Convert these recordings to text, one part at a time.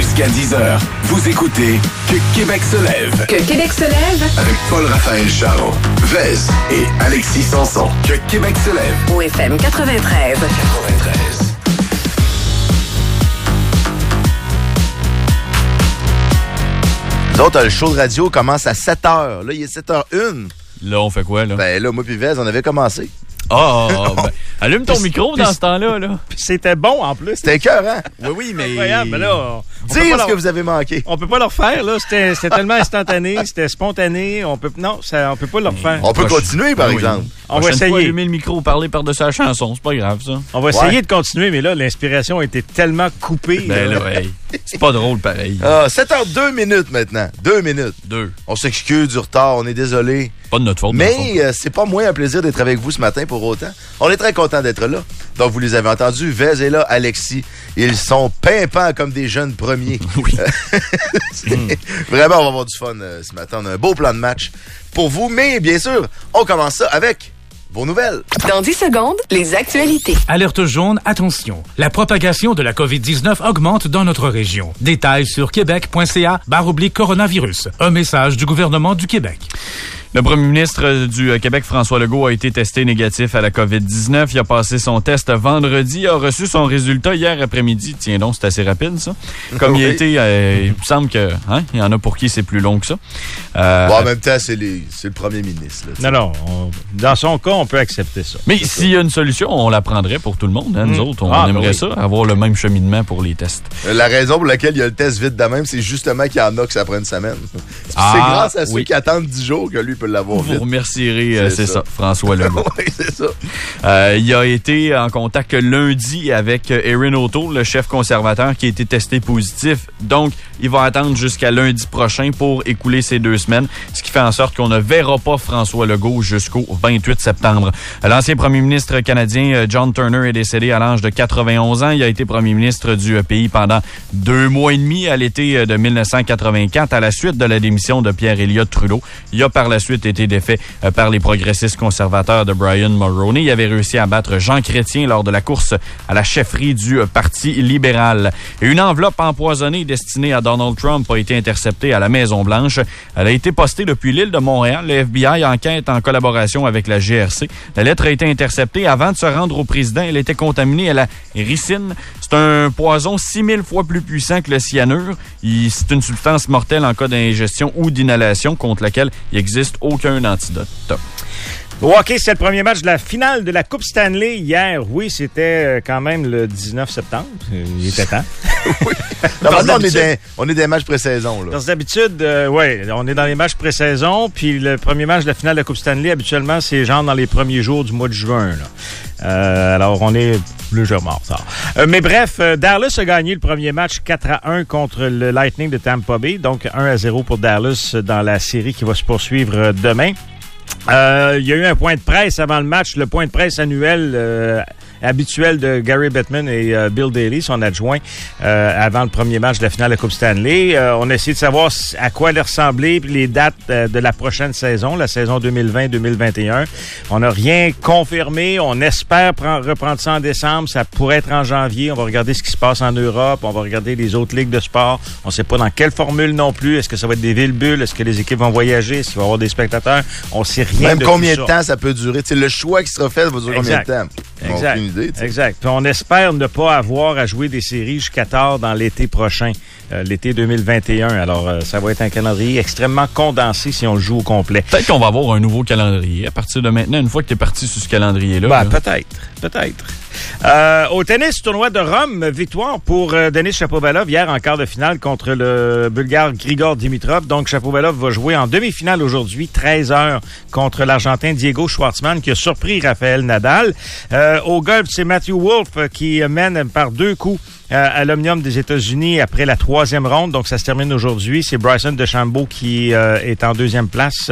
Jusqu'à 10h, vous écoutez Que Québec se lève. Que Québec se lève. Avec Paul-Raphaël Charron, Vez et Alexis Sanson. Que Québec se lève. Au FM 93. Nous autres, le show de radio commence à 7h. Là, il est 7h01. Là, on fait quoi, là? Ben là, moi puis Vez, on avait commencé. Allume ton micro dans ce temps-là. Là. C'était bon, en plus. C'était écœurant. Oui, mais... Incroyable, mais là... Dire ce que vous avez manqué. On peut pas le refaire, là. C'était tellement instantané, c'était spontané. On peut pas le refaire. On peut continuer, par exemple. On va essayer. Allumer le micro, parler par-dessus la chanson. C'est pas grave, ça. On va essayer de continuer, mais là, l'inspiration a été tellement coupée. Ben là, c'est pas drôle, pareil. 7h02 minutes maintenant. 2 minutes. 2. On s'excuse du retard, on est désolé. Pas de notre faute. Mais c'est pas moins un plaisir d'être avec vous ce matin pour autant. On est très content d'être là. Donc, vous les avez entendus. Vez est là, Alexis. Ils sont pimpants comme des jeunes premiers. Oui. Vraiment, on va avoir du fun ce matin. On a un beau plan de match pour vous. Mais bien sûr, on commence ça avec vos nouvelles. Dans 10 secondes, les actualités. Alerte jaune, attention. La propagation de la COVID-19 augmente dans notre région. Détails sur québec.ca/coronavirus. Un message du gouvernement du Québec. Le premier ministre du Québec, François Legault, a été testé négatif à la COVID-19. Il a passé son test vendredi. Il a reçu son résultat hier après-midi. Tiens donc, c'est assez rapide, ça. Comme il a été, il me semble que, il y en a pour qui c'est plus long que ça. En même temps, c'est le premier ministre. Là, non, dans son cas, on peut accepter ça. Mais s'il y a une solution, on la prendrait pour tout le monde. Nous autres, on aimerait ça, avoir le même cheminement pour les tests. La raison pour laquelle il y a le test vite de même, c'est justement qu'il y en a que ça prend une semaine. C'est grâce à ceux qui attendent 10 jours que lui peut l'avoir vite. Vous remercierez, c'est ça, François Legault. Oui, c'est ça. Il a été en contact lundi avec Erin O'Toole, le chef conservateur, qui a été testé positif. Donc, il va attendre jusqu'à lundi prochain pour écouler ces 2 semaines, ce qui fait en sorte qu'on ne verra pas François Legault jusqu'au 28 septembre. L'ancien premier ministre canadien, John Turner, est décédé à l'âge de 91 ans. Il a été premier ministre du pays pendant 2 mois et demi à l'été de 1984 à la suite de la démission de Pierre Elliott Trudeau. Il a par la suite été défait par les progressistes conservateurs de Brian Mulroney. Il avait réussi à battre Jean Chrétien lors de la course à la chefferie du Parti libéral. Et une enveloppe empoisonnée destinée à Donald Trump a été interceptée à la Maison-Blanche. Elle a été postée depuis l'île de Montréal. Le FBI enquête en collaboration avec la GRC. La lettre a été interceptée avant de se rendre au président. Elle était contaminée à la ricine. C'est un poison 6000 fois plus puissant que le cyanure. C'est une substance mortelle en cas d'ingestion ou d'inhalation contre laquelle il existe aucun antidote. Au hockey, c'était le premier match de la finale de la Coupe Stanley hier. Oui, c'était quand même le 19 septembre. Il était temps. Oui. Normalement, on est des matchs pré-saison. Là. D'habitude, on est dans les matchs pré-saison. Puis le premier match de la finale de la Coupe Stanley, habituellement, c'est genre dans les premiers jours du mois de juin. Là. Alors, on est légèrement en retard. Mais bref, Dallas a gagné le premier match 4-1 contre le Lightning de Tampa Bay. Donc, 1-0 pour Dallas dans la série qui va se poursuivre demain. Il y a eu un point de presse avant le match, le point de presse annuel habituel de Gary Bettman et Bill Daly, son adjoint, avant le premier match de la finale de la Coupe Stanley. On a essayé de savoir à quoi allait ressembler les dates de la prochaine saison, la saison 2020-2021. On n'a rien confirmé. On espère reprendre ça en décembre. Ça pourrait être en janvier. On va regarder ce qui se passe en Europe. On va regarder les autres ligues de sport. On ne sait pas dans quelle formule non plus. Est-ce que ça va être des villes-bulles? Est-ce que les équipes vont voyager? Est-ce qu'il va y avoir des spectateurs? On ne sait rien. Même combien de temps ça peut durer? T'sais, le choix qui sera fait va durer combien de temps? Exact. Exact. Puis on espère ne pas avoir à jouer des séries jusqu'à tard dans l'été prochain, l'été 2021. Alors, ça va être un calendrier extrêmement condensé si on le joue au complet. Peut-être qu'on va avoir un nouveau calendrier à partir de maintenant, une fois que tu es parti sur ce calendrier-là. Peut-être. Au tennis, tournoi de Rome, victoire pour Denis Shapovalov hier en quart de finale contre le Bulgare Grigor Dimitrov. Donc, Shapovalov va jouer en demi-finale aujourd'hui, 13h, contre l'Argentin Diego Schwartzman qui a surpris Rafael Nadal. Au golf, c'est Matthew Wolff qui mène par 2 coups à l'Omnium des États-Unis après la 3e ronde. Donc, ça se termine aujourd'hui. C'est Bryson DeChambeau qui est en 2e place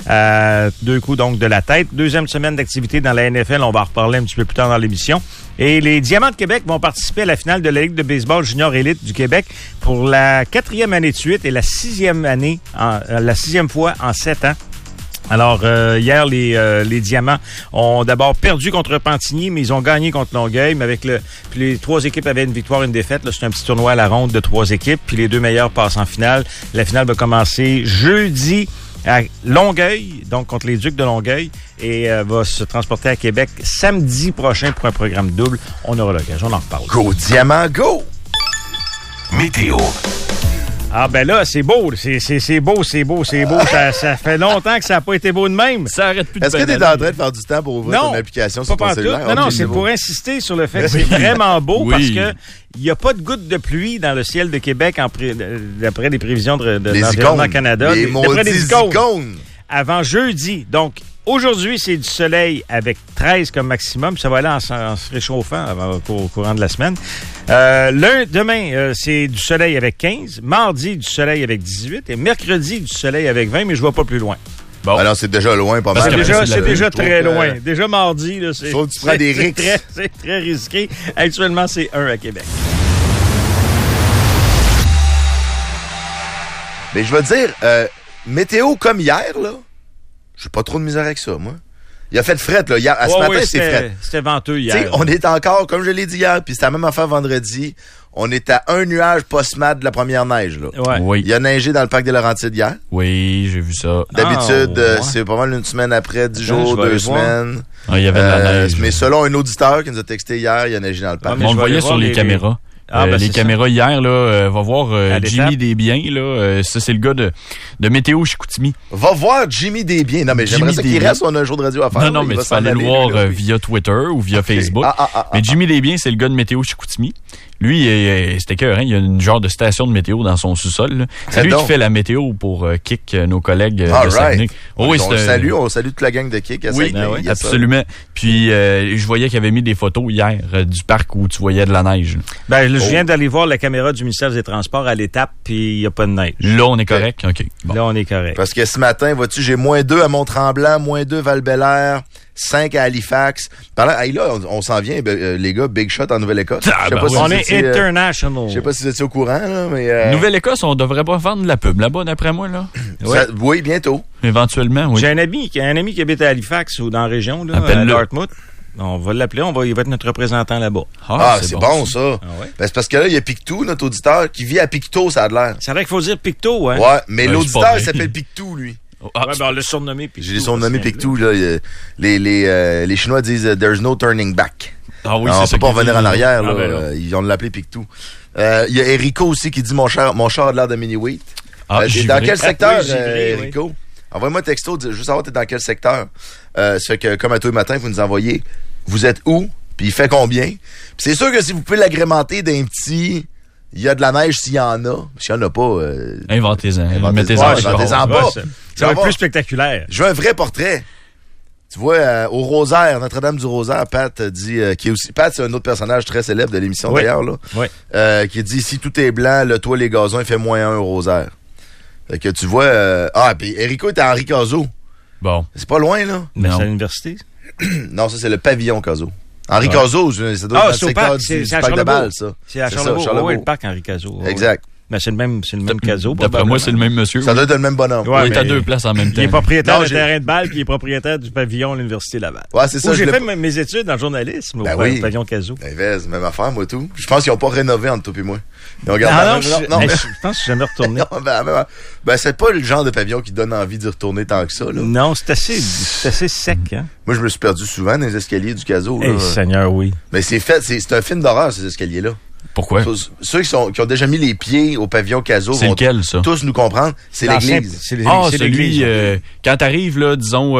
à 2 coups donc de la tête. 2e semaine d'activité dans la NFL. On va en reparler un petit peu plus tard dans l'émission. Et les Diamants de Québec vont participer à la finale de la Ligue de baseball junior élite du Québec pour la 4e année de suite et la 6e fois en 7 ans. Alors, hier, les Diamants ont d'abord perdu contre Pentigny, mais ils ont gagné contre Longueuil. Mais puis les 3 équipes avaient une victoire, une défaite. Là, c'est un petit tournoi à la ronde de 3 équipes. Puis les 2 meilleurs passent en finale. La finale va commencer jeudi à Longueuil, donc contre les Ducs de Longueuil, et va se transporter à Québec samedi prochain pour un programme double. On aura l'occasion, on en reparle. Go, Diamant, go! Météo. Ah ben là, c'est beau, c'est beau. Ça fait longtemps que ça n'a pas été beau de même. Ça arrête plus de Est-ce que tu es en train de faire du temps pour ouvrir ton application sur ton cellulaire? Non, c'est pour insister sur le fait que c'est vraiment beau parce que il n'y a pas de gouttes de pluie dans le ciel de Québec d'après les prévisions de l'Environnement Canada. D'après les icônes. Avant jeudi. Donc, aujourd'hui, c'est du soleil avec 13 comme maximum. Ça va aller en se réchauffant au courant de la semaine. Demain, c'est du soleil avec 15. Mardi, du soleil avec 18. Et mercredi, du soleil avec 20, mais je ne vais pas plus loin. Bon. Alors, c'est déjà loin, pas mal. C'est déjà très loin. Déjà mardi, là, c'est c'est très risqué. Actuellement, c'est 1 à Québec. Mais je veux dire, météo comme hier, là, j'ai pas trop de misère avec ça, moi. Il a fait fret, là. Hier, ce matin, c'est fret. C'était venteux hier. T'sais, on est encore, comme je l'ai dit hier, puis c'était la même affaire vendredi. On est à un nuage post-mat de la première neige, là. Ouais. Oui. Il y a neigé dans le parc des Laurentides hier. Oui, j'ai vu ça. D'habitude, c'est pas mal une semaine après, 10 jours, 2 semaines. Il y avait de la neige. Mais selon un auditeur qui nous a texté hier, il y a neigé dans le parc. On le voyait sur les caméras. Les caméras hier, là, va voir Jimmy Desbiens, là, ça c'est le gars de Météo Chicoutimi. Va voir Jimmy Desbiens. Non, mais j'aimerais ça qu'il reste, on a un jour de radio à faire. Non, mais tu peux aller le voir via Twitter ou via Facebook. Mais Jimmy Desbiens, c'est le gars de Météo Chicoutimi. Lui, c'était écœurant. Il y a une genre de station de météo dans son sous-sol. Là. C'est lui qui fait la météo pour Kik, nos collègues de Saguenay. On salue toute la gang de Kik à Saguenay. Oui, absolument. Puis, je voyais qu'il avait mis des photos hier du parc où tu voyais de la neige. Ben, je viens d'aller voir la caméra du ministère des Transports à l'étape, puis il n'y a pas de neige. Là, on est correct? OK. Bon. Là, on est correct. Parce que ce matin, vois-tu, j'ai -2 à Mont-Tremblant, -2 Val-Bélair, 5 à Halifax. Là, on s'en vient, les gars, Big Shot en Nouvelle-Écosse. On est international. Je sais pas si vous étiez au courant, là, mais... Nouvelle-Écosse, on devrait pas vendre de la pub là-bas, d'après moi, là. Oui, bientôt. Éventuellement, oui. J'ai un ami qui habite à Halifax ou dans la région, là, à Dartmouth. On va l'appeler, il va être notre représentant là-bas. C'est bon, ça. Ouais. Ben, c'est parce que là, il y a Pictou, notre auditeur, qui vit à Pictou, ça a l'air. C'est vrai qu'il faut dire Pictou, hein? Ouais, mais l'auditeur, il s'appelle Pictou, lui. On l'a surnommé Pictou. J'ai surnommé Pictou, là. Les Chinois disent « There's no turning back ». On ne peut pas revenir en arrière, là. Ils vont l'appeler Pictou. Il y a Erico aussi qui dit « Mon char a l'air de mini-wheat ». Dans quel secteur, Erico? Envoyez-moi un texto, juste savoir t'es dans quel secteur. Ça fait que, comme à tous les matins, vous nous envoyez, vous êtes où, puis il fait combien. Puis c'est sûr que si vous pouvez l'agrémenter d'un petit, il y a de la neige s'il y en a. S'il n'y en a pas... Inventez-en. Mettez-en pas. Ça va être plus spectaculaire. Je veux un vrai portrait. Tu vois, au Rosaire, Notre-Dame du Rosaire, Pat dit, qui est aussi, Pat, c'est un autre personnage très célèbre de l'émission d'ailleurs, là. Qui dit, si tout est blanc, le toit, les gazons, il fait -1 au Rosaire. Fait que tu vois, puis Erico est à Henri Cazot. Bon. C'est pas loin, là. Mais c'est à l'université? Non, ça, c'est le pavillon Cazot. Henri Cazot, ça doit être dans le secteur du parc de Bâle, ça. C'est à Charlebourg. Oui, le parc Henri Cazot. Exact. Ben, c'est le même Cazot. D'après moi, c'est le même monsieur. Ça doit être le même bonhomme. Ouais, il est à 2 places en même temps. Il est propriétaire du terrain de balle, puis il est propriétaire du pavillon à l'Université Laval. Ouais, c'est ça. J'ai fait mes études en journalisme au pavillon Cazot. Même affaire, moi, tout. Je pense qu'ils n'ont pas rénové entre toi et moi. Non, je pense que je suis jamais retourné. Ben, c'est pas le genre de pavillon qui donne envie d'y retourner tant que ça, là. Non, c'est assez sec, hein. Moi, je me suis perdu souvent dans les escaliers du Cazot, là. Seigneur, oui. Mais c'est un film d'horreur, ces escaliers-là. Pourquoi? Ceux qui ont déjà mis les pieds au pavillon Cazot vont tous nous comprendre. C'est l'église. C'est l'église. Quand t'arrives, là, disons...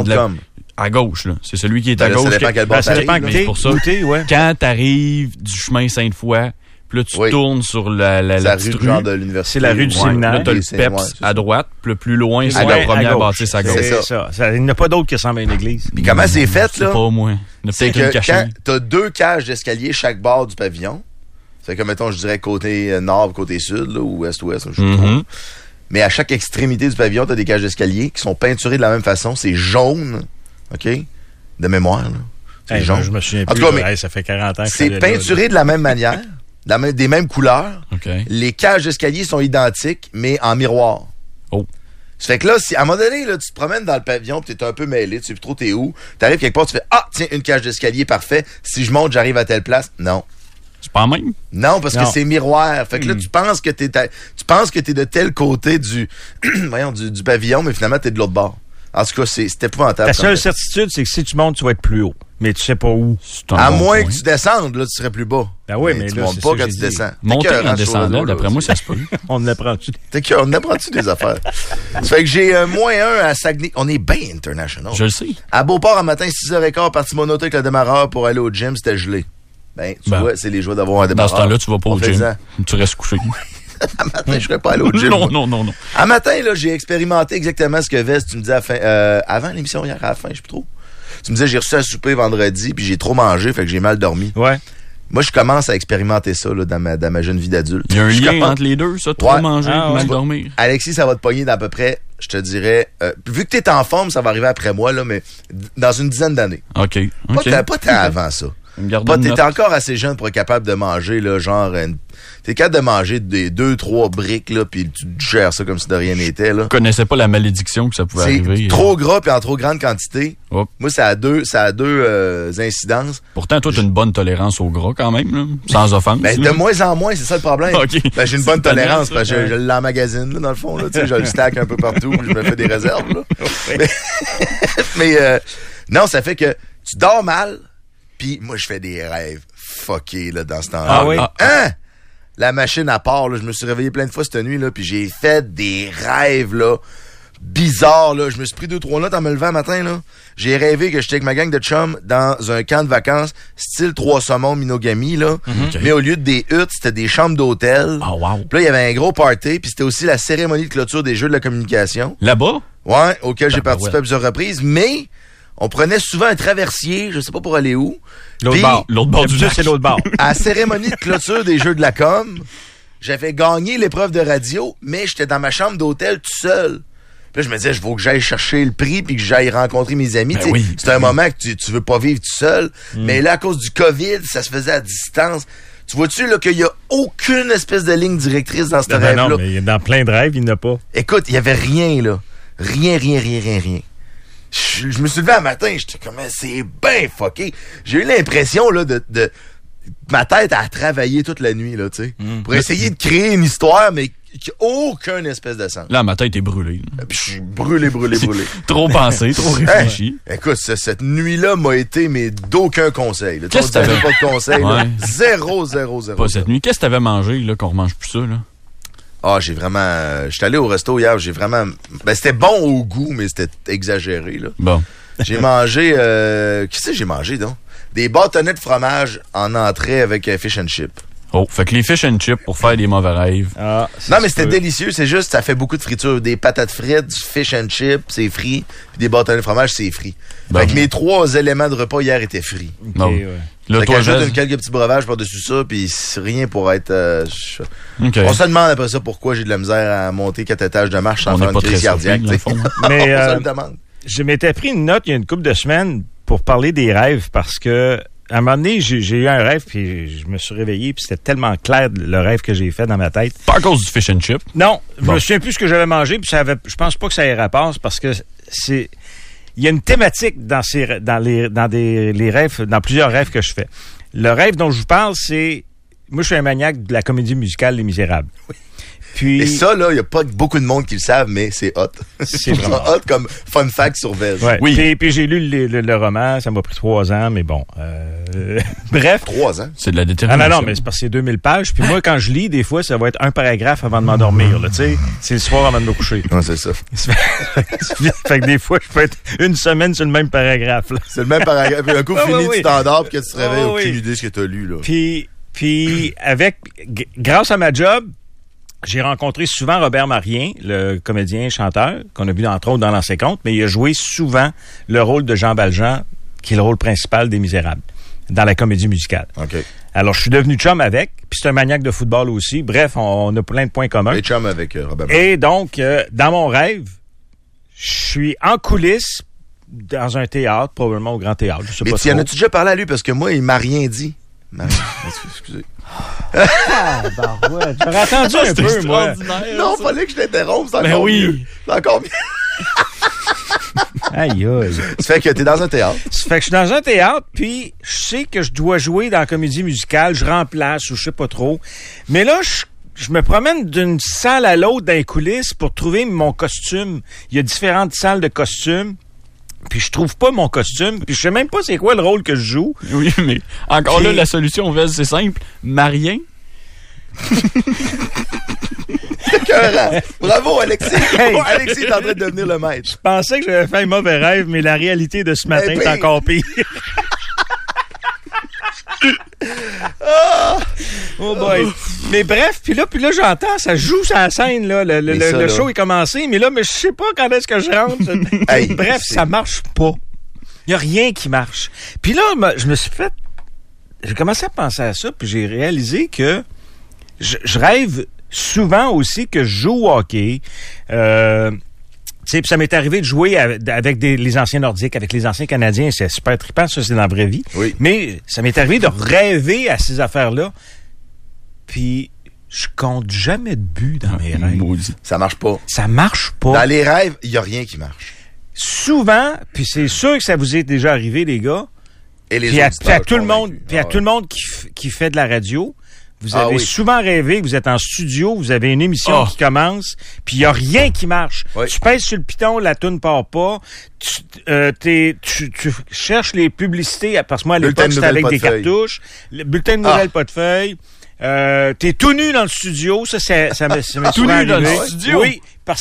à gauche, là. C'est celui qui est à gauche. Ça dépend quel bord t'arrives. C'est pour ça. Quand t'arrives du chemin Sainte-Foy, puis là, tu tournes sur la petite rue. Genre de l'université. C'est la rue du séminaire. Là, t'as le PEPS à droite, puis plus loin, c'est la première bâtisse à gauche. C'est ça. Il n'y a pas d'autre qui ressemble à une église. Puis comment c'est fait, là? C'est pas au moins. C'est que quand t'as 2 cages d'escalier chaque bord du pavillon, c'est comme, mettons, je dirais côté nord, côté sud, là, ou ouest-ouest, je sais pas. Mais à chaque extrémité du pavillon, t'as des cages d'escalier qui sont peinturées de la même façon. C'est jaune, OK? De mémoire, là. C'est jaune. Je me souviens plus. En tout cas, ça fait 40 ans que c'est peinturé de la même manière, des mêmes couleurs. Okay. Les cages d'escalier sont identiques, mais en miroir. Oh. Ça fait que là, si à un moment donné, là, tu te promènes dans le pavillon pis t'es un peu mêlé, tu sais plus trop t'es où, t'arrives quelque part, tu fais « Ah, tiens, une cage d'escalier, parfait. Si je monte, j'arrive à telle place. » Non. C'est pas même? Non, parce que c'est miroir. Fait que là, tu penses que t'es de tel côté du pavillon, mais finalement, t'es de l'autre bord. En tout cas, c'est épouvantable. Ta seule certitude, c'est que si tu montes, tu vas être plus haut. Mais tu sais pas où. À moins que tu descendes, là, tu serais plus bas. Ben oui, mais tu là, montes pas quand tu descends. Monter en descendant, d'après moi, ça se peut. On apprend-tu? On apprend-tu des affaires? Ça fait que j'ai -1 à Saguenay. On est bien international. Je le sais. À Beauport, un matin, 6h15, parti mon auto avec le démarreur pour aller au gym, c'était gelé. Ben, tu vois, c'est les joies d'avoir un démarreur. Dans ce temps-là, tu vas pas au gym. Tu restes couché. À matin, je serais pas allé au gym. Non. À matin, là, j'ai expérimenté exactement ce que Vest, tu me disais avant l'émission hier, à la fin, je sais plus trop. Tu me disais, j'ai reçu un souper vendredi, puis j'ai trop mangé, fait que j'ai mal dormi. Ouais. Moi, je commence à expérimenter ça là, dans ma jeune vie d'adulte. Il y a un lien entre les deux, ça, trop manger et mal dormir. Alexis, ça va te pogner d'à peu près, je te dirais, vu que t'es en forme, ça va arriver après moi, là, mais dans une dizaine d'années. OK. Pas tant avant ça. T'es encore assez jeune pour être capable de manger, là, genre, t'es capable de manger des 2-3 briques, là, pis tu gères ça comme si de rien n'était, là. Je connaissais pas la malédiction que ça pouvait arriver. C'est trop gras pis en trop grande quantité. Hop. Moi, ça a deux incidences. Pourtant, toi, t'as une bonne tolérance au gras quand même, là, sans offense. Ben, de moins en moins, c'est ça le problème. Okay. Ben, j'ai une bonne tolérance, parce que je l'emmagasine, là, dans le fond, là, tu sais, je le stack un peu partout, je me fais des réserves, là. mais non, ça fait que tu dors mal. Puis moi, je fais des rêves fuckés là, dans ce temps-là. Ah oui? Hein? La machine à part, là, je me suis réveillé plein de fois cette nuit, là, puis j'ai fait des rêves là, bizarres. Là. Je me suis pris 2-3 notes en me levant matin. Là. J'ai rêvé que j'étais avec ma gang de chums dans un camp de vacances, style 3 saumons Minogami. Là. Mais au lieu de des huttes, c'était des chambres d'hôtel. Oh, wow. Puis là, il y avait un gros party, puis c'était aussi la cérémonie de clôture des Jeux de la communication. Là-bas? Ouais, auquel j'ai participé à plusieurs reprises, mais... On prenait souvent un traversier, je sais pas pour aller où. L'autre bord du lac. C'est l'autre bord. À la cérémonie de clôture des Jeux de la com, j'avais gagné l'épreuve de radio, mais j'étais dans ma chambre d'hôtel tout seul. Puis là, je me disais, il faut que j'aille chercher le prix puis que j'aille rencontrer mes amis. Ben oui, c'est un moment que tu veux pas vivre tout seul. Mais là, à cause du COVID, ça se faisait à distance. Tu vois-tu là qu'il y a aucune espèce de ligne directrice dans ce rêve-là? Non, mais dans plein de rêves, il n'y en a pas. Écoute, il y avait rien, là. Rien. Je me suis levé un matin, j'étais comme, c'est bien fucké. J'ai eu l'impression, là, de ma tête a travaillé toute la nuit, là, tu sais, pour essayer de créer une histoire, mais qui n'a aucun espèce de sens. Là, ma tête est brûlée. Puis je suis brûlé. Trop pensé, trop réfléchi. Écoute, cette nuit-là m'a été, mais d'aucun conseil. Qu'est-ce que t'avais? Pas de conseil, là. Zéro. Pas cette nuit. Qu'est-ce que t'avais mangé, là, qu'on remange plus ça, là? Ah, j'ai vraiment... J'étais allé au resto hier, j'ai vraiment... Ben, c'était bon au goût, mais c'était exagéré, là. Bon. J'ai mangé... Qu'est-ce que j'ai mangé, donc? Des bâtonnets de fromage en entrée avec fish and chip. Oh, fait que les fish and chips pour faire des mauvais rêves. Ah, non, mais c'était délicieux. C'est juste, ça fait beaucoup de friture. Des patates frites, du fish and chips, c'est frit. Puis des bâtonnets de fromage, c'est frit. Bon. Fait que mes 3 éléments de repas hier étaient frits. Bon. Ouais. Là, fait toi, j'ajoute quelques petits breuvages par-dessus ça, puis rien pour être... Okay. On se demande après ça pourquoi j'ai de la misère à monter 4 étages de marche sans faire une crise cardiaque. Mais on se le demande. Je m'étais pris une note il y a une couple de semaines pour parler des rêves parce que à un moment donné, j'ai eu un rêve, puis je me suis réveillé, puis c'était tellement clair le rêve que j'ai fait dans ma tête. Pas à cause du fish and chip? Non, je me souviens plus ce que j'avais mangé, puis je pense pas que ça ait rapport, parce que c'est... Il y a une thématique dans les rêves, dans plusieurs rêves que je fais. Le rêve dont je vous parle, c'est... Moi, je suis un maniaque de la comédie musicale Les Misérables. Oui. Puis, et ça, là, il n'y a pas beaucoup de monde qui le savent, mais c'est hot. C'est vraiment hot comme fun fact sur Vez. Ouais. Oui. Puis j'ai lu le roman, ça m'a pris 3 ans, mais bon. Bref. 3 ans? C'est de la détermination. Non, mais c'est parce que c'est 2000 pages. Puis moi, quand je lis, des fois, ça va être un paragraphe avant de m'endormir. Tu sais, c'est le soir avant de me coucher. Ouais, c'est ça. Fait que des fois, je peux être une semaine sur le même paragraphe. Là. C'est le même paragraphe. Puis un coup fini, tu t'endors, puis que tu te réveilles, aucune idée de ce que tu as lu. Là. Puis grâce à ma job, j'ai rencontré souvent Robert Marien, le comédien chanteur, qu'on a vu entre autres dans L'Ancien Compte, mais il a joué souvent le rôle de Jean Valjean, qui est le rôle principal des Misérables, dans la comédie musicale. Okay. Alors, je suis devenu chum avec, puis c'est un maniaque de football aussi. Bref, on a plein de points communs. Et chum avec Robert Marien. Et donc, dans mon rêve, je suis en coulisses dans un théâtre, probablement au Grand Théâtre. Je sais mais pas en as-tu déjà parlé à lui? Parce que moi, il m'a rien dit. Excusez. Ouais, j'aurais attendu un peu, moi. Non, fallait que je t'interrompe, c'est encore mieux. C'est encore mieux. Aïe, aïe. Ça fait que t'es dans un théâtre. Ça fait que je suis dans un théâtre, puis je sais que je dois jouer dans la comédie musicale, je remplace ou je sais pas trop. Mais là, je me promène d'une salle à l'autre dans les coulisses pour trouver mon costume. Il y a différentes salles de costumes. Puis je trouve pas mon costume, puis je sais même pas c'est quoi le rôle que je joue. Oui, mais encore là, la solution, Vez, c'est simple. Marien. C'est écœurant. Bravo, Alexis. Hey. Alexis est en train de devenir le maître. Je pensais que j'avais fait un mauvais rêve, mais la réalité de ce matin est encore pire. Oh boy. Mais bref, puis là j'entends, ça joue sur la scène, là. Le show est commencé, mais je sais pas quand est-ce que je rentre. Hey, bref, ça marche pas. Il y a rien qui marche. Puis là, j'ai commencé à penser à ça, puis j'ai réalisé que je rêve souvent aussi que je joue au hockey. Ça m'est arrivé de jouer avec les anciens Nordiques, avec les anciens Canadiens. C'est super trippant, ça, c'est dans la vraie vie. Oui. Mais ça m'est arrivé de rêver à ces affaires-là. Puis, je compte jamais de but dans mes rêves. Maudit. Ça marche pas. Ça marche pas. Dans les rêves, il y a rien qui marche. Souvent, puis c'est sûr que ça vous est déjà arrivé, les gars. Et les puis autres, à tout le monde, puis à tout le monde qui fait de la radio. Vous avez souvent rêvé, vous êtes en studio, vous avez une émission qui commence, puis il n'y a rien qui marche. Oui. Tu pèses sur le piton, la toune part pas. Tu cherches les publicités, parce que moi, à l'époque, c'était avec des cartouches. Le bulletin de nouvelles, pas de feuilles. T'es tout nu dans le studio. Ça m'est tout nu dans le studio? Oui,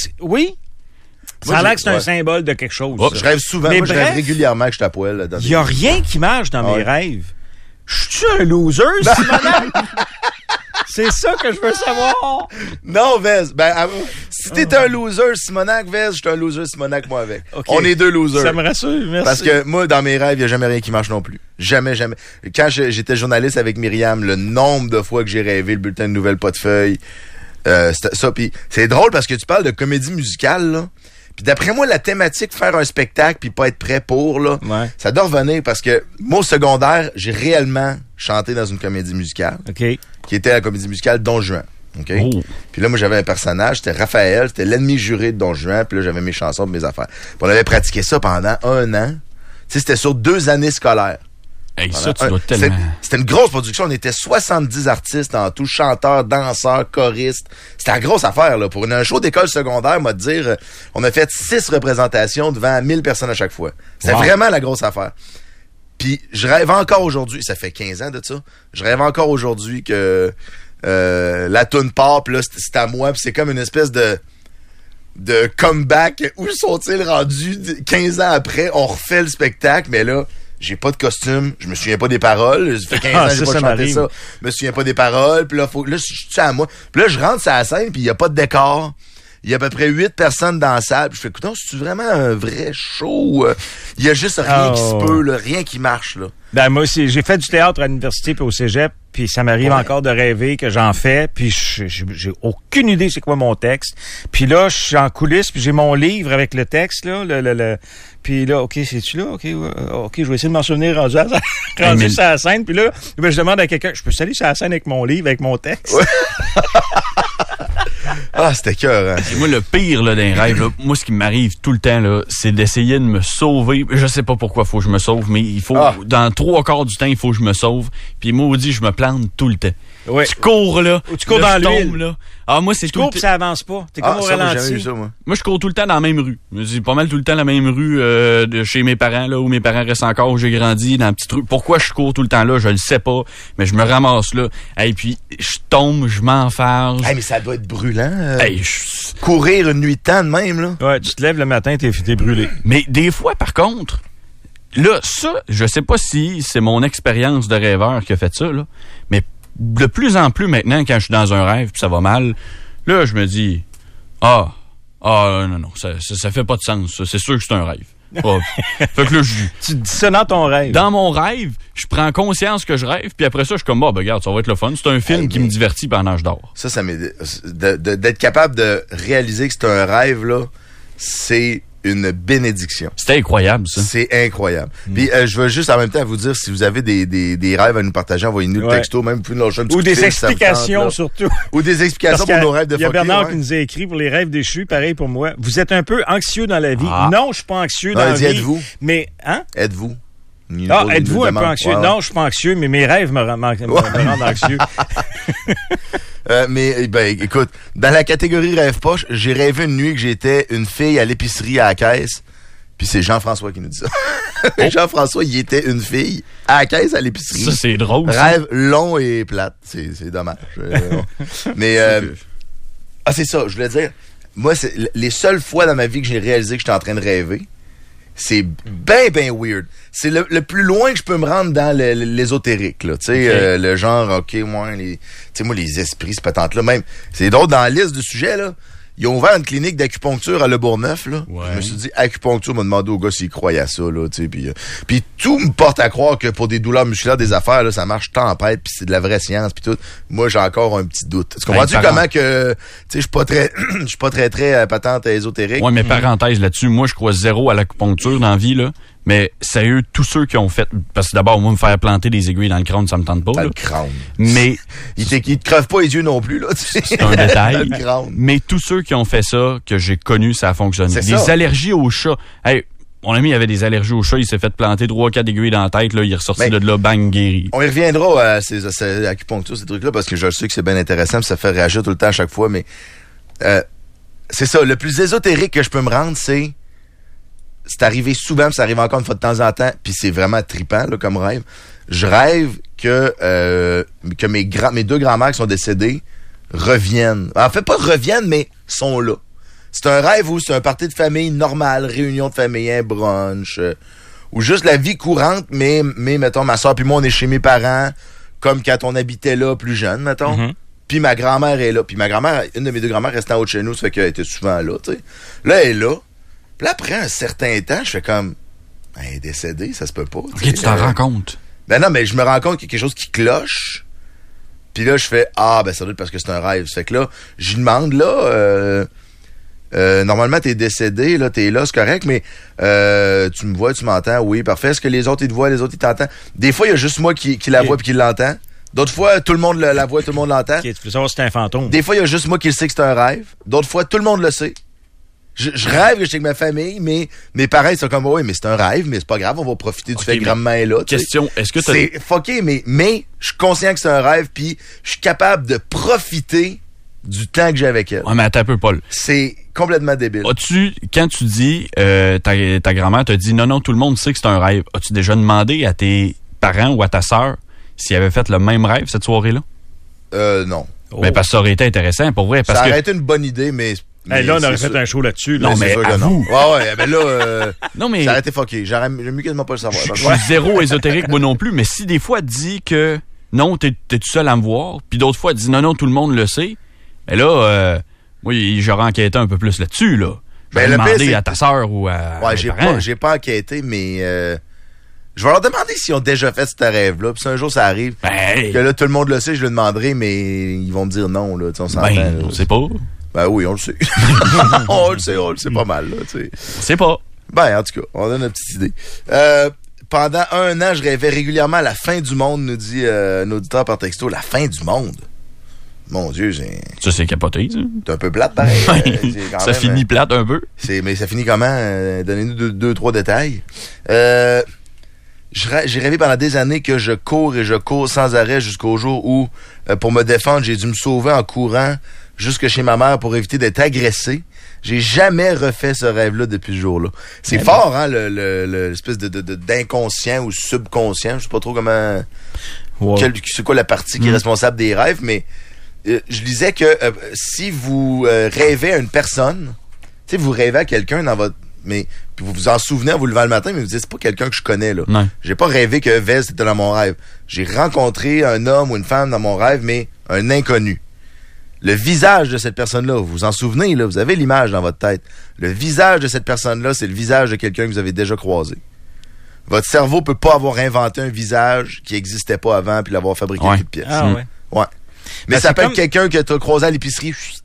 ça a l'air que c'est un symbole de quelque chose. Je rêve souvent, je rêve régulièrement que je t'appoelle. Il n'y a rien qui marche dans mes rêves. Je suis un loser, Simonac? C'est ça que je veux savoir. Non, Vez. Si t'es un loser, Simonac, Vez, je suis un loser, Simonac, moi avec. Okay. On est deux losers. Ça me rassure, merci. Parce que moi, dans mes rêves, il n'y a jamais rien qui marche non plus. Jamais. Quand j'étais journaliste avec Myriam, le nombre de fois que j'ai rêvé le bulletin de nouvelles pas de feuilles, c'était ça. Puis c'est drôle parce que tu parles de comédie musicale, là. Puis d'après moi, la thématique faire un spectacle puis pas être prêt pour, là, ça doit revenir parce que moi, au secondaire, j'ai réellement chanté dans une comédie musicale. OK. Qui était la comédie musicale Don Juan. OK? Oh. Puis là, moi, j'avais un personnage, c'était Raphaël, c'était l'ennemi juré de Don Juan, puis là, j'avais mes chansons et mes affaires. Puis on avait pratiqué ça pendant 1 an. Tu sais, c'était sur 2 années scolaires. Hey, ça, tu dois tellement... C'était une grosse production. On était 70 artistes en tout, chanteurs, danseurs, choristes. C'était une grosse affaire, là. Pour un show d'école secondaire, moi, te dire, on a fait 6 représentations devant 1000 personnes à chaque fois. C'était vraiment la grosse affaire. Puis, je rêve encore aujourd'hui, ça fait 15 ans de ça, je rêve encore aujourd'hui que la toune part, pis là, c'est à moi, pis c'est comme une espèce de comeback. Où sont-ils rendus 15 ans après? On refait le spectacle, mais là, j'ai pas de costume, je me souviens pas des paroles, ça fait 15 ans que j'ai pas chanté ça, je me souviens pas des paroles, puis là, je suis à moi. Puis là, je rentre sur la scène, puis il y a pas de décor. Il y a à peu près 8 personnes dans la salle. Puis je fais, écoute, c'est-tu vraiment un vrai show? Il y a juste rien qui se peut, là, rien qui marche, là. Ben, moi aussi, j'ai fait du théâtre à l'université puis au cégep, puis ça m'arrive encore de rêver que j'en fais, puis j'ai aucune idée c'est quoi mon texte. Puis là, je suis en coulisses, puis j'ai mon livre avec le texte, là, puis là, OK, c'est-tu là? OK, je vais essayer de m'en souvenir rendu sur la scène. Puis là, je demande à quelqu'un, je peux salir sur la scène avec mon livre, avec mon texte? Ouais. Ah, c'était cœur, hein. Moi, le pire là, d'un rêve, là, moi, ce qui m'arrive tout le temps, là, c'est d'essayer de me sauver. Je sais pas pourquoi il faut que je me sauve, mais il faut, dans 3/4 du temps, il faut que je me sauve. Puis maudit, je me plante tout le temps. Ouais. Tu cours, là. Ou tu cours dans l'huile. Là. Ah, moi, c'est tu cours, puis ça avance pas. T'es comme au ralenti. Moi, je cours tout le temps dans la même rue. C'est pas mal tout le temps la même rue de chez mes parents, là, où mes parents restent encore, où j'ai grandi, dans la petite rue. Pourquoi je cours tout le temps là, je le sais pas, mais je me ramasse là. Et puis, je tombe, je m'enfarge. Hey, mais ça doit être brûlant. Courir une nuit de temps de même, là. Ouais, tu te lèves le matin, t'es brûlé. Mais des fois, par contre, là, ça, je sais pas si c'est mon expérience de rêveur qui a fait ça, là, mais de plus en plus maintenant, quand je suis dans un rêve pis ça va mal, là, je me dis, non, ça fait pas de sens, ça. C'est sûr que c'est un rêve. Fait que là, tu dis ça dans ton rêve. Dans mon rêve, je prends conscience que je rêve, puis après ça, je suis comme, regarde, ça va être le fun. C'est un film qui me divertit pendant que je dors. Ça m'est... D'être capable de réaliser que c'est un rêve, là, c'est une bénédiction. C'était incroyable, ça. C'est incroyable. Puis je veux juste en même temps vous dire, si vous avez des rêves à nous partager, envoyez-nous le texto, même vous pouvez nous lâcher un petit ou des fil, explications surtout. Ou des explications pour nos rêves de fucké. Il y a Bernard qui nous a écrit pour les rêves déchus, pareil pour moi. Vous êtes un peu anxieux dans la vie. Non, je suis pas anxieux dans la vie. Êtes-vous? Mais, hein? Êtes-vous? Êtes-vous un peu anxieux? Ouais. Non, je suis pas anxieux, mais mes rêves me rendent anxieux. Mais écoute, dans la catégorie rêve poche, j'ai rêvé une nuit que j'étais une fille à l'épicerie à la caisse. Puis c'est Jean-François qui nous dit ça. Jean-François, il était une fille à la caisse à l'épicerie. Ça, c'est drôle. Rêve long et plate. C'est dommage. Mais c'est ça, je voulais dire. Moi, c'est les seules fois dans ma vie que j'ai réalisé que j'étais en train de rêver, c'est ben weird. C'est le plus loin que je peux me rendre dans l'ésotérique, là. Tu sais, le genre, moi, les esprits, ces patentes-là, même. C'est drôle, dans la liste de sujets, là, ils ont ouvert une clinique d'acupuncture à Le Bourgneuf, là. Ouais. Je me suis dit, acupuncture, m'a demandé au gars s'il croyait à ça, là, tu sais. Puis tout me porte à croire que pour des douleurs musculaires, des affaires, là, ça marche tempête, puis c'est de la vraie science, puis tout. Moi, j'ai encore un petit doute. Tu comprends-tu comment que, tu sais, je suis pas très patente ésotérique. Ouais, mais parenthèse là-dessus, moi, je crois zéro à l'acupuncture dans la vie, là. Mais sérieux, tous ceux qui ont fait... Parce que d'abord, moi, me faire planter des aiguilles dans le crâne, ça me tente pas. Dans le crâne. Mais... Il te crève pas les yeux non plus, là. C'est un détail. Mais tous ceux qui ont fait ça, que j'ai connu, ça a fonctionné. Des allergies aux chats. Hey, mon ami avait des allergies aux chats, il s'est fait planter 3-4 aiguilles dans la tête, là, il est ressorti de là, bang, guéri. On y reviendra à ces acupunctures, ces trucs-là, parce que je sais que c'est bien intéressant, ça fait réagir tout le temps à chaque fois, mais c'est ça. Le plus ésotérique que je peux me rendre, c'est arrivé souvent, puis ça arrive encore une fois de temps en temps, puis c'est vraiment trippant là, comme rêve. Je rêve que mes deux grands-mères qui sont décédées reviennent. En fait, pas reviennent, mais sont là. C'est un rêve où c'est un party de famille normal, réunion de famille, un brunch, ou juste la vie courante, mais mettons, ma soeur puis moi, on est chez mes parents, comme quand on habitait là plus jeune, mettons. Mm-hmm. Puis ma grand-mère est là. Puis ma grand-mère, une de mes deux grand-mères restait en haut de chez nous, ça fait qu'elle était souvent là, tu sais. Là, elle est là. Puis là, après un certain temps, je fais comme, elle est décédée, ça se peut pas. OK, tu t'en rends compte? Ben non, mais je me rends compte qu'il y a quelque chose qui cloche. Puis là, je fais, ça doit être parce que c'est un rêve. Ça fait que là, j'y demande, là, normalement, t'es décédé, là, t'es là, c'est correct, mais tu me vois, tu m'entends, oui, parfait. Est-ce que les autres, ils te voient, les autres, ils t'entendent? Des fois, il y a juste moi qui la vois et qui l'entend. D'autres fois, tout le monde la voit, tout le monde l'entend. Okay, tu veux savoir si c'est un fantôme. Des fois, il y a juste moi qui le sais que c'est un rêve. D'autres fois, tout le monde le sait. Je rêve que j'étais avec ma famille, mais mes parents ils sont comme, oui, mais c'est un rêve, mais c'est pas grave, on va profiter du fait que grand-maman est là. Question, est-ce que c'est fucké, mais je suis conscient que c'est un rêve, puis je suis capable de profiter du temps que j'ai avec elle. Ouais, mais attends un peu, Paul. C'est complètement débile. Quand tu dis, ta grand-mère t'a dit, non, tout le monde sait que c'est un rêve, as-tu déjà demandé à tes parents ou à ta sœur s'ils avaient fait le même rêve cette soirée-là? Non. Mais parce que ça aurait été intéressant, pour vrai. Parce ça aurait été une bonne idée, mais là, on aurait fait un show là-dessus. Là. Non, mais à vous. Ouais, mais là, non, mais... ça aurait été fucké. J'aime mieux quasiment pas le savoir. Je suis zéro ésotérique, moi non plus, mais si des fois, elle dit que non, t'es tout seul à me voir, puis d'autres fois, elle dit non, tout le monde le sait, mais là, moi, j'aurais enquêté un peu plus là-dessus, là. J'aurais demandé à ta sœur ou à tes parents. J'ai pas enquêté, mais je vais leur demander s'ils ont déjà fait ce rêve-là. Puis si un jour ça arrive, que là, tout le monde le sait, je le demanderai, mais ils vont me dire non, là. On s'entend. On sait pas. Ben oui, on le sait. on le sait pas mal, là, tu sais. On sait pas. Ben, en tout cas, on a notre petite idée. Pendant 1 an, je rêvais régulièrement à la fin du monde, nous dit un auditeur par texto. La fin du monde. Mon Dieu, ça, c'est capoté, ça. C'est un peu plate, pareil. Ça finit plate un peu. Mais ça finit comment? Donnez-nous 2-3 détails. J'ai rêvé pendant des années que je cours sans arrêt jusqu'au jour où, pour me défendre, j'ai dû me sauver en courant jusque chez ma mère pour éviter d'être agressé. J'ai jamais refait ce rêve-là depuis ce jour-là. C'est fort, hein, l'espèce d'inconscient ou subconscient. Je sais pas trop comment... Wow. C'est quoi la partie qui est responsable des rêves, mais je lisais que si vous rêvez à une personne, tu sais, vous rêvez à quelqu'un dans votre... Mais puis vous vous en souvenez en vous levant le matin, mais vous dites, c'est pas quelqu'un que je connais, là. Non. J'ai pas rêvé que Vez était dans mon rêve. J'ai rencontré un homme ou une femme dans mon rêve, mais un inconnu. Le visage de cette personne-là, vous vous en souvenez, là, vous avez l'image dans votre tête. Le visage de cette personne-là, c'est le visage de quelqu'un que vous avez déjà croisé. Votre cerveau peut pas avoir inventé un visage qui existait pas avant puis l'avoir fabriqué de toutes pièces. Ah ouais. Ouais. Mais ça peut être quelqu'un que tu as croisé à l'épicerie.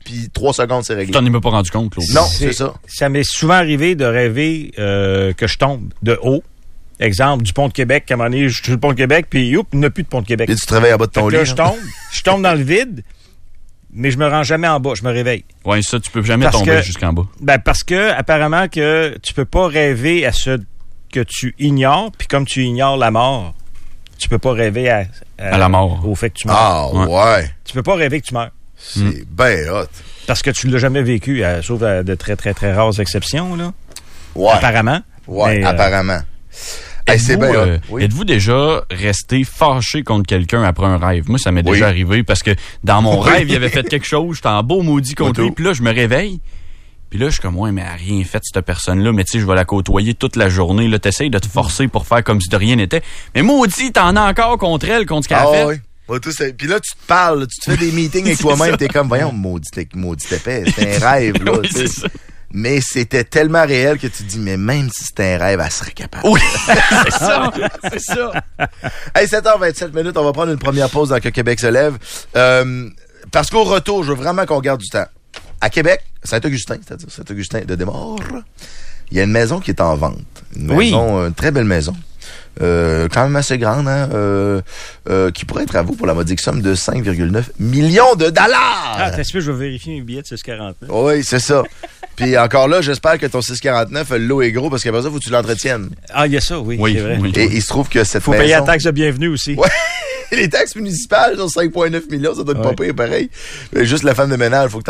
puis 3 secondes, c'est réglé. Tu t'en es même pas rendu compte, Claude. Non, c'est ça. Ça m'est souvent arrivé de rêver que je tombe de haut. Exemple, du pont de Québec, à un moment donné, je suis sur le pont de Québec, puis il n'y a plus de pont de Québec. Et tu te réveilles en bas de ton lit. Là, je tombe dans le vide, mais je me rends jamais en bas, je me réveille. Oui, ça, tu peux jamais tomber jusqu'en bas. Ben, parce que, apparemment, que tu peux pas rêver à ce que tu ignores, puis comme tu ignores la mort, tu peux pas rêver à la mort. Au fait que tu meurs. Ah, ouais. Tu peux pas rêver que tu meurs. C'est bien hot. Parce que tu l'as jamais vécu, sauf à de très, très, très rares exceptions, là. Ouais. Apparemment. Ouais, mais, apparemment. Hey, c'est bien hot. Oui. Êtes-vous déjà resté fâché contre quelqu'un après un rêve? Moi, ça m'est déjà arrivé parce que dans mon rêve, il avait fait quelque chose, j'étais en beau maudit contre lui, puis là, je me réveille. Puis là, je suis comme, ouais, mais elle a rien fait, cette personne-là. Mais tu sais, je vais la côtoyer toute la journée. Là, t'essayes de te forcer pour faire comme si de rien n'était. Mais maudit, t'en as encore contre elle, contre ce qu'elle a fait. Oui. Puis là, tu te parles, tu te fais des meetings avec toi-même. T'es comme, voyons, maudit épais. C'est un rêve, là. Oui, c'est ça. Mais c'était tellement réel que tu te dis, mais même si c'était un rêve, elle serait capable. Oui, c'est ça. C'est ça. Hey, 7h27 minutes, on va prendre une première pause dans Que Québec se lève. Parce qu'au retour, je veux vraiment qu'on garde du temps. À Québec, Saint-Augustin, c'est-à-dire Saint-Augustin de Desmaures, il y a une maison qui est en vente. Une maison, une très belle maison. Quand même assez grande, hein, qui pourrait être à vous pour la modique somme de 5,9 millions de dollars. Ah, t'as su, je vais vérifier mes billets de 6,49. Oui, c'est ça. Puis encore là, j'espère que ton 6,49, l'eau est gros parce qu'après ça, faut que tu l'entretiennes. Ah, il y a ça, oui, c'est vrai. Et il se trouve que cette maison... Faut payer la taxe de bienvenue aussi. Ouais. Les taxes municipales, genre 5,9 millions, ça doit être pas pire, pareil. Mais juste la femme de ménage, faut que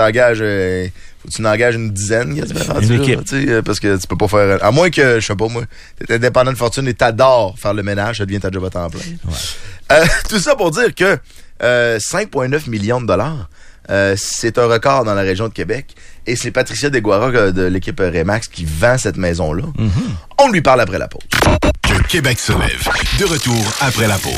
tu engages une dizaine, une équipe. Parce que tu peux pas faire... À moins que, je sais pas moi, t'es indépendant de fortune et t'adores faire le ménage, ça devient ta job à temps plein. Ouais. Tout ça pour dire que 5,9 millions de dollars, c'est un record dans la région de Québec. Et c'est Patricia Deguara de l'équipe Remax qui vend cette maison-là. Mm-hmm. On lui parle après la pause. Que Québec se lève. De retour après la pause.